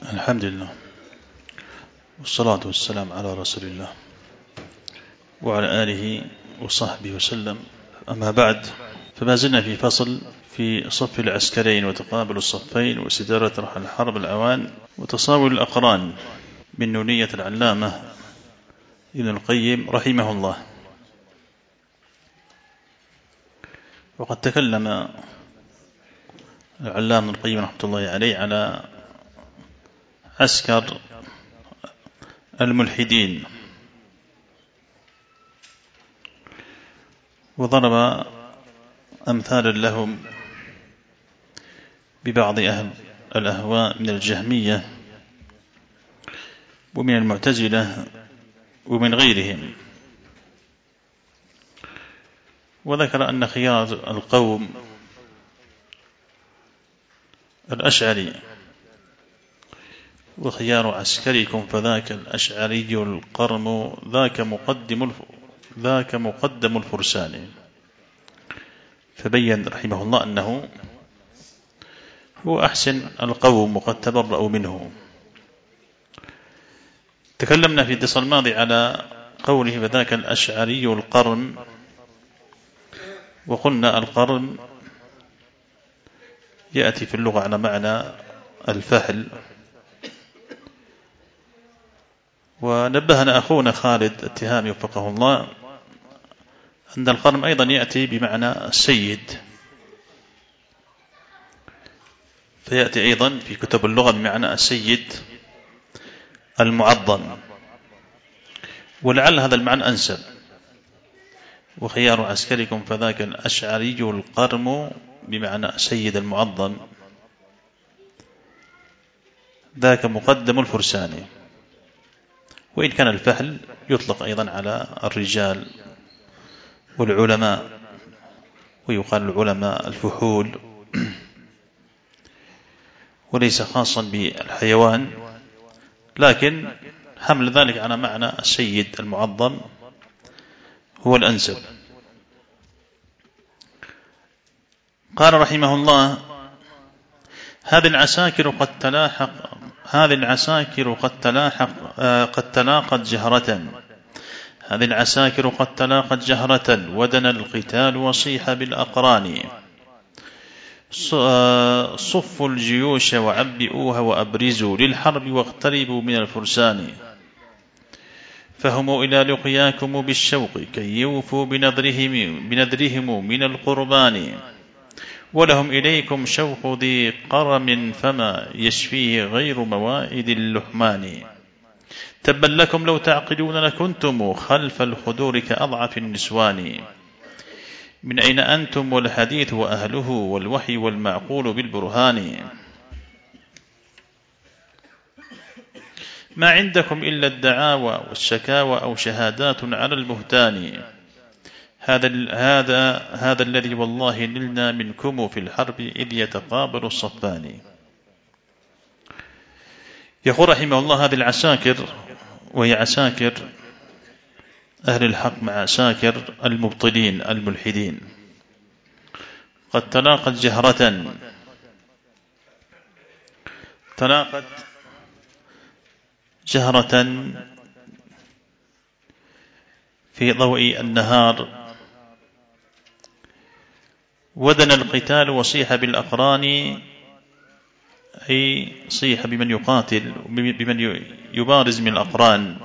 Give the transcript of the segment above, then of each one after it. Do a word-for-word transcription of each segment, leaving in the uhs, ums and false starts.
الحمد لله والصلاة والسلام على رسول الله وعلى آله وصحبه وسلم. أما بعد، فما زلنا في فصل في صف العسكرين وتقابل الصفين واستدارة رحل الحرب الأوان وتصاول الأقران من نونية العلامة ابن القيم رحمه الله. وقد تكلم العلامة ابن القيم رحمة الله عليه على عسكر الملحدين، وضرب أمثالا لهم ببعض أهل الأهواء من الجهمية ومن المعتزلة ومن غيرهم، وذكر أن خيار القوم الأشعري، وخيار عسكركم فذاك الأشعري القرم ذاك مقدم ذاك مقدم الفرسان. فبين رحمه الله أنه هو أحسن القوم وقد تبرأوا منه. تكلمنا في الدرس الماضي على قوله فذاك الأشعري القرم، وقلنا القرم يأتي في اللغة على معنى الفحل، ونبهنا أخونا خالد التهامي وفقه الله أن القرم أيضا يأتي بمعنى السيد، فيأتي أيضا في كتب اللغة بمعنى السيد المعظم، ولعل هذا المعنى أنسب. وخيار عسكركم فذاك الأشعري القرم بمعنى السيد المعظم ذاك مقدم الفرسان. وإن كان الفحل يطلق أيضا على الرجال والعلماء، ويقال العلماء الفحول، وليس خاصا بالحيوان، لكن حمل ذلك على معنى السيد المعظم هو الأنسب. قال رحمه الله: هذه العساكر قد تلاحق هذه العساكر قد تلاحق قد تلاقت جهرة هذه العساكر قد تلاقت جهرة ودنا القتال وصيح بالأقران. صفوا الجيوش وعبئوها وأبرزوا للحرب واقتربوا من الفرسان. فهم إلى لقياكم بالشوق كي يوفوا بنذرهم, بنذرهم من القربان. ولهم إليكم شوق ذي قرم فما يشفيه غير موائد اللحمان. تبا لكم لو تعقلون لكنتم خلف الخدور كأضعف النسوان. من أين أنتم والحديث وأهله والوحي والمعقول بالبرهان. ما عندكم إلا الدعاوى والشكاوى أو شهادات على البهتان. هذا هذا هذا الذي والله نلنا منكم في الحرب إذ يتقابل الصفان. يقول رحمه الله: هذه العساكر، وهي عساكر أهل الحق مع عساكر المبطلين الملحدين، قد تلاقت جهرة تلاقت جهرة في ضوء النهار، ودنا القتال وصيح بالأقران، أي صيح بمن يقاتل بمن يبارز من الأقران،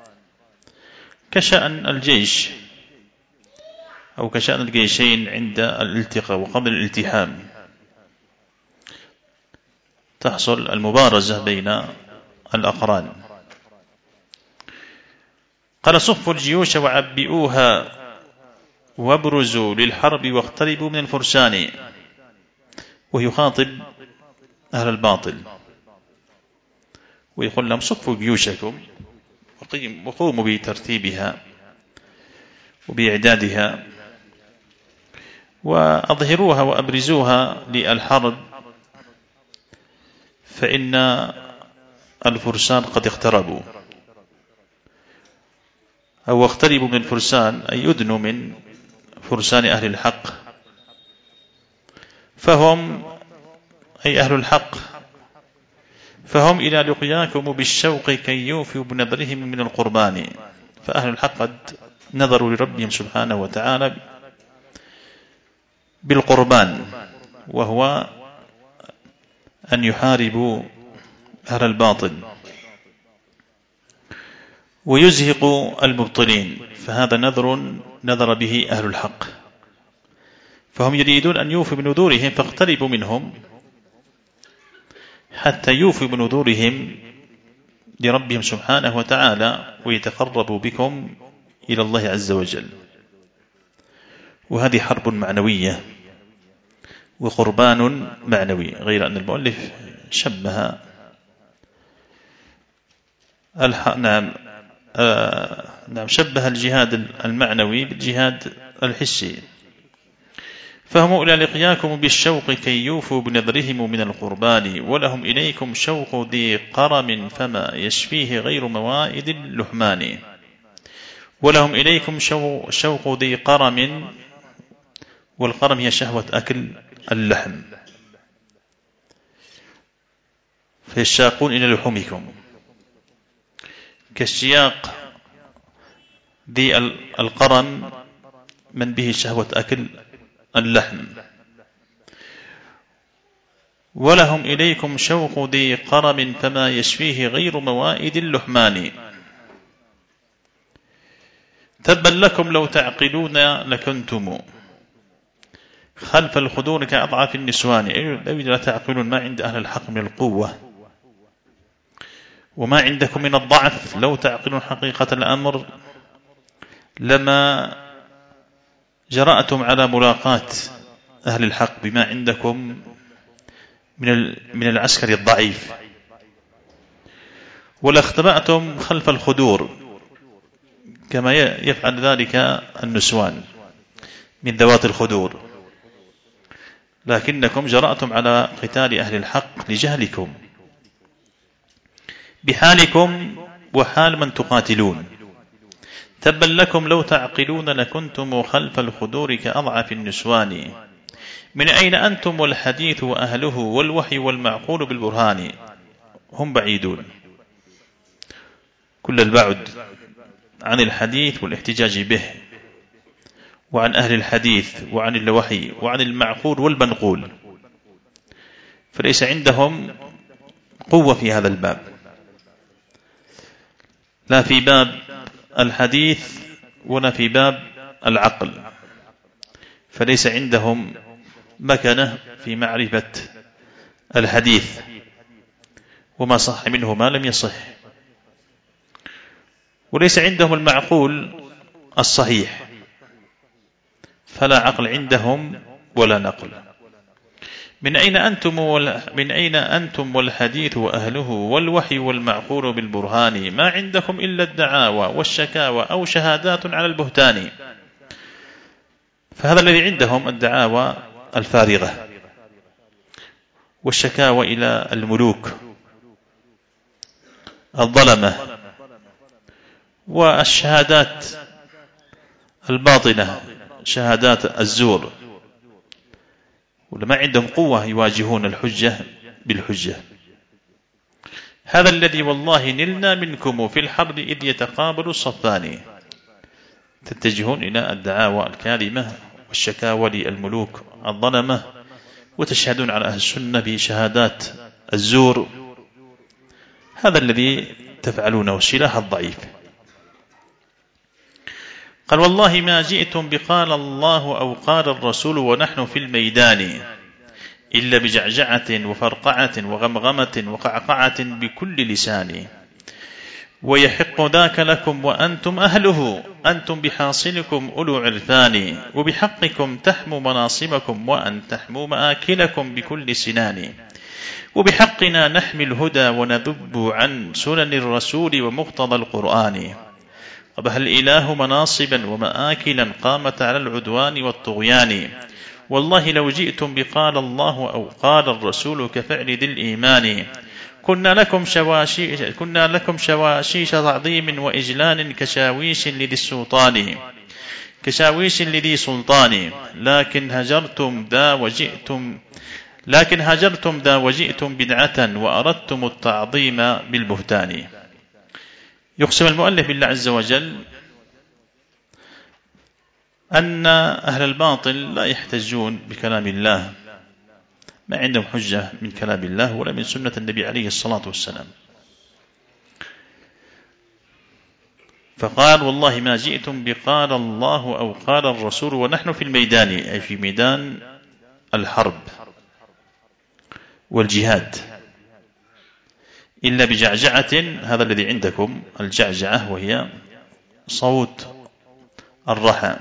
كشأن الجيش أو كشأن الجيشين عند الالتقاء وقبل الالتحام تحصل المبارزة بين الأقران. قال: صفوا الجيوش وعبئوها وابرزوا للحرب واقتربوا من الفرسان. ويخاطب أهل الباطل ويقول لهم: صفوا جيوشكم وقوموا بترتيبها وبإعدادها، وأظهروها وأبرزوها للحرب، فإن الفرسان قد اقتربوا، أو اقتربوا من الفرسان أي يدنوا من فرسان أهل الحق. فهم أي أهل الحق فهم إلى لقياكم بالشوق كي يوفوا بنذرهم من القربان. فأهل الحق قد نذروا لربهم سبحانه وتعالى بالقربان، وهو أن يحاربوا أهل الباطل ويزهقوا المبطلين، فهذا نذر نذر به أهل الحق، فهم يريدون أن يوفوا بنذورهم، فاقتربوا منهم حتى يوفوا بنذورهم لربهم سبحانه وتعالى ويتقربوا بكم إلى الله عز وجل. وهذه حرب معنوية وقربان معنوي، غير أن المؤلف شبه الح... نعم آه... نعم شبه الجهاد المعنوي بالجهاد الحسي. فهم إلى لقياكم بالشوق كي يوفوا بنذرهم من القربان، ولهم إليكم شوق ذي قرم فما يشفيه غير موائد اللحمان. ولهم إليكم شو... شوق ذي قرم، والقرم هي شهوة أكل اللحم، فيشاقون إلى لحومكم كالشياق ذي القرم من به شهوة أكل اللحم. ولهم إليكم شوق ذي قرم فما يشفيه غير موائد اللحمان. تبا لكم لو تعقلون لكنتم خلف الخدور كأضعاف النسوان. لو لا تعقلون ما عند أهل الحق من القوة وما عندكم من الضعف، لو تعقلون حقيقة الأمر لما جرأتم على ملاقاة أهل الحق بما عندكم من من العسكر الضعيف، ولا اختبأتم خلف الخدور كما يفعل ذلك النسوان من ذوات الخدور، لكنكم جرأتم على قتال أهل الحق لجهلكم بحالكم وحال من تقاتلون. تبا لكم لو تعقلون لكنتم خلف الخدور كأضعف النسوان. من أين أنتم والحديث وأهله والوحي والمعقول بالبرهان. هم بعيدون كل البعد عن الحديث والاحتجاج به، وعن أهل الحديث وعن الوحي وعن المعقول والمنقول، فليس عندهم قوة في هذا الباب، لا في باب الحديث ولا في باب العقل، فليس عندهم مكنة في معرفة الحديث وما صح منه ما لم يصح، وليس عندهم المعقول الصحيح، فلا عقل عندهم ولا نقل. من أين أنتم من أين أنتم والحديث وأهله والوحي والمعقول بالبرهان. ما عندكم إلا الدعاوى والشكاوى أو شهادات على البهتان. فهذا الذي عندهم الدعاوى الفارغة والشكاوى إلى الملوك الظلمة والشهادات الباطنة شهادات الزور، ولما عندهم قوة يواجهون الحجة بالحجة. هذا الذي والله نلنا منكم في الحرب إذ يتقابل الصفان. تتجهون إلى الدعاوى الكاذبة والشكاوى للملوك الظلمة، وتشهدون على أهل السنة بشهادات الزور. هذا الذي تفعلونه السلاح الضعيف. قال والله ما جئتم بقال الله أو قال الرسول ونحن في الميدان إلا بجعجعة وفرقعة وغمغمة وقعقعة بكل لسان. ويحق ذاك لكم وأنتم أهله، أنتم بحاصلكم أولو عرفان. وبحقكم تحموا مناصبكم وأن تحموا مآكلكم بكل سنان. وبحقنا نحمي الهدى ونذب عن سنن الرسول ومقتضى القرآن. قبح الإله مناصبا ومآكلا قامت على العدوان والطغيان. والله لو جئتم بقال الله أو قال الرسول كفعل ذي الإيمان. كنا لكم شواشيش, كنا لكم شواشيش تعظيم وإجلال كشاويش لذي السلطان كشاويش لذي سلطان. لكن هجرتم ذا وجئتم لكن هجرتم ذا وجئتم بدعة وأردتم التعظيم بالبهتان. يقسم المؤلف بالله عز وجل أن أهل الباطل لا يحتجون بكلام الله، ما عندهم حجة من كلام الله ولا من سنة النبي عليه الصلاة والسلام. فقال والله ما جئتم بقال الله أو قال الرسول ونحن في الميدان، أي في ميدان الحرب والجهاد، إلا بجعجعة، هذا الذي عندكم الجعجعة، وهي صوت الرحى،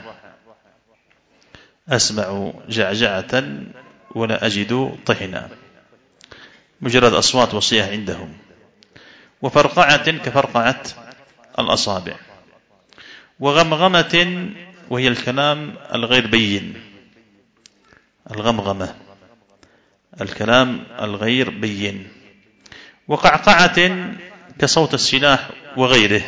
أسمع جعجعة ولا أجد طحنا، مجرد أصوات وصيح عندهم. وفرقعة كفرقعة الأصابع. وغمغمة وهي الكلام الغير بين، الغمغمة الكلام الغير بين. وقعقعة كصوت السلاح وغيره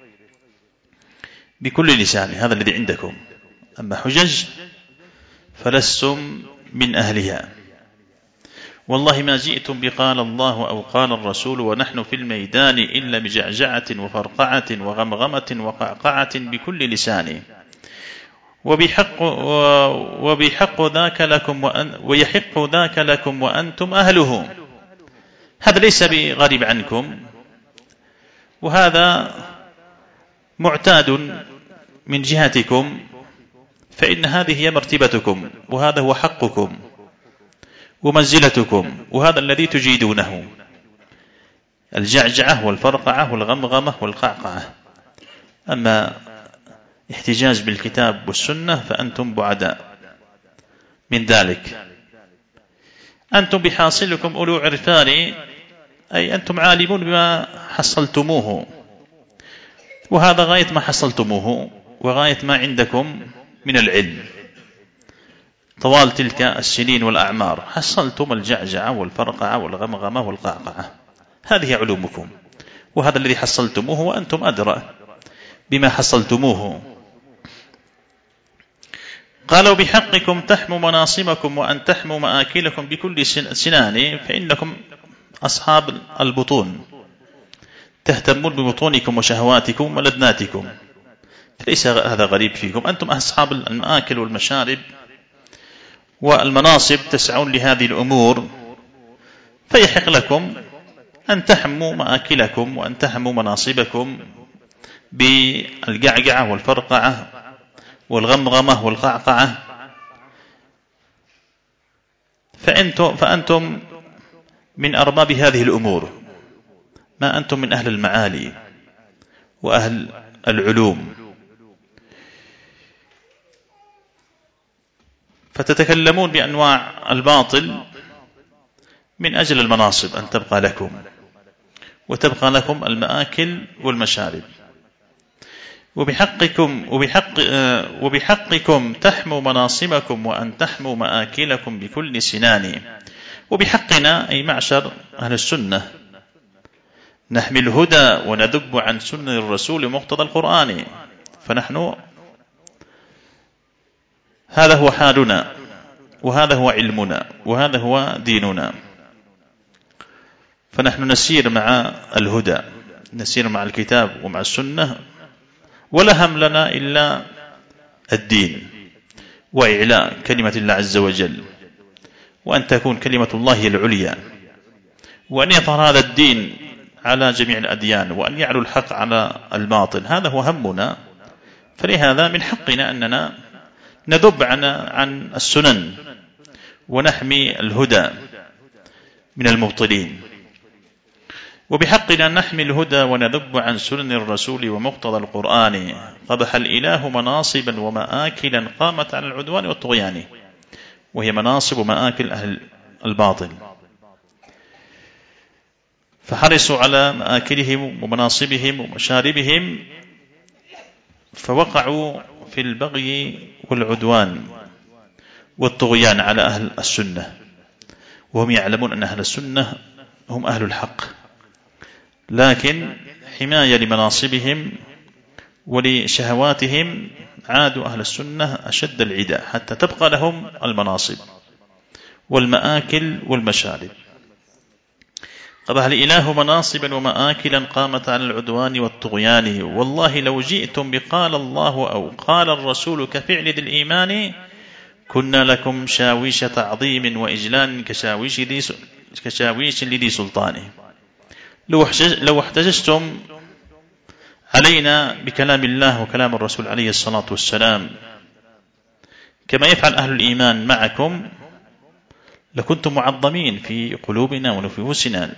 بكل لسان، هذا الذي عندكم. أما حجج فلستم من أهلها. والله ما جئتم بقال الله أو قال الرسول ونحن في الميدان إلا بجعجعة وفرقعة وغمغمة وقعقعة بكل لسان. وبحق, وبحق ذاك لكم وأن ويحق ذاك لكم وأنتم أهله. هذا ليس بغريب عنكم، وهذا معتاد من جهتكم، فإن هذه هي مرتبتكم، وهذا هو حقكم ومنزلتكم، وهذا الذي تجيدونه، الجعجعة والفرقعة والغمغمة والقعقعة. أما احتجاج بالكتاب والسنة فأنتم بعداء من ذلك. أنتم بحاصلكم أولو عرفان، أي أنتم عالمون بما حصلتموه، وهذا غاية ما حصلتموه وغاية ما عندكم من العلم طوال تلك السنين والأعمار. حصلتم الجعجعة والفرقعة والغمغمة والقعقعة، هذه علومكم، وهذا الذي حصلتموه وأنتم أدرى بما حصلتموه. قالوا بحقكم تحموا مناصبكم وأن تحموا مآكلكم بكل سنان، فإنكم أصحاب البطون تهتمون ببطونكم وشهواتكم ولذناتكم، فليس هذا غريب فيكم. أنتم أصحاب المآكل والمشارب والمناصب، تسعون لهذه الأمور، فيحق لكم أن تحموا مآكلكم وأن تحموا مناصبكم بالجعجعة والفرقعة والغمغمة والقعقعة. فأنتم, فأنتم من أرباب هذه الأمور، ما أنتم من أهل المعالي وأهل العلوم. فتتكلمون بأنواع الباطل من أجل المناصب أن تبقى لكم، وتبقى لكم المآكل والمشارب. وبحقكم, وبحق وبحقكم تحموا مناصبكم وأن تحموا مآكلكم بكل سنان. وبحقنا أي معشر أهل السنة نحمي الهدى ونذب عن سنة الرسول مقتضى القرآن، فنحن هذا هو حالنا، وهذا هو علمنا، وهذا هو ديننا. فنحن نسير مع الهدى، نسير مع الكتاب ومع السنة، ولا هم لنا إلا الدين وإعلاء كلمة الله عز وجل، وأن تكون كلمة الله هي العليا، وأن يظهر هذا الدين على جميع الأديان، وأن يعلو الحق على الباطل، هذا هو همنا. فلهذا من حقنا أننا نذب عن عن السنن ونحمي الهدى من المبطلين. وبحقنا نحمي الهدى ونذب عن سنن الرسول ومقتضى القرآن. قبح الإله مناصبا ومآكلا قامت على العدوان والطغيان، وهي مناصب ومآكل أهل الباطل، فحرصوا على مآكلهم ومناصبهم ومشاربهم، فوقعوا في البغي والعدوان والطغيان على أهل السنة، وهم يعلمون أن أهل السنة هم أهل الحق، لكن حماية لمناصبهم ولشهواتهم عادوا أهل السنة أشد العداء حتى تبقى لهم المناصب والمآكل والمشارب. قضاها الإله مناصبا ومآكلا قامت على العدوان والطغيان، والله لو جئتم بقال الله أو قال الرسول كفعل ذي الإيمان، كنا لكم شاويش تعظيم وإجلال كشاويش, ذي كشاويش لذي سلطانه. لو احتججتم علينا بكلام الله وكلام الرسول عليه الصلاة والسلام كما يفعل أهل الإيمان معكم، لكنتم معظمين في قلوبنا ونفوسنا،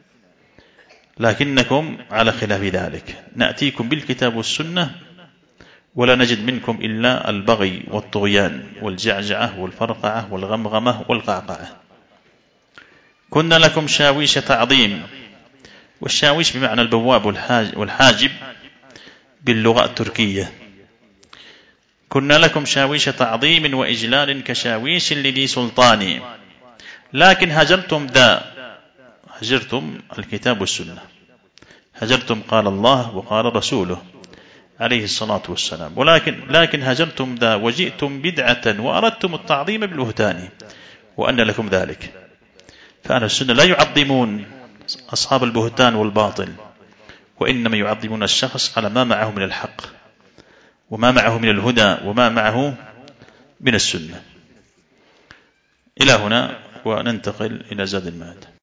لكنكم على خلاف ذلك. نأتيكم بالكتاب والسنة ولا نجد منكم إلا البغي والطغيان والجعجعة والفرقعة والغمغمة والقعقعة. كنا لكم شاويش تعظيم، والشاويش بمعنى البواب والحاجب باللغة التركية. كنا لكم شاويش تعظيم وإجلال كشاويش لذي سلطان، لكن هجرتم ذا هجرتم الكتاب والسنة، هجرتم قال الله وقال رسوله عليه الصلاة والسلام، ولكن لكن هجرتم ذا وجئتم بدعة وأردتم التعظيم بالبهتان، وأن لكم ذلك. فأهل السنة لا يعظمون أصحاب البهتان والباطل، وإنما يعظمون الشخص على ما معه من الحق وما معه من الهدى وما معه من السنة. إلى هنا وننتقل إلى زاد المعاد.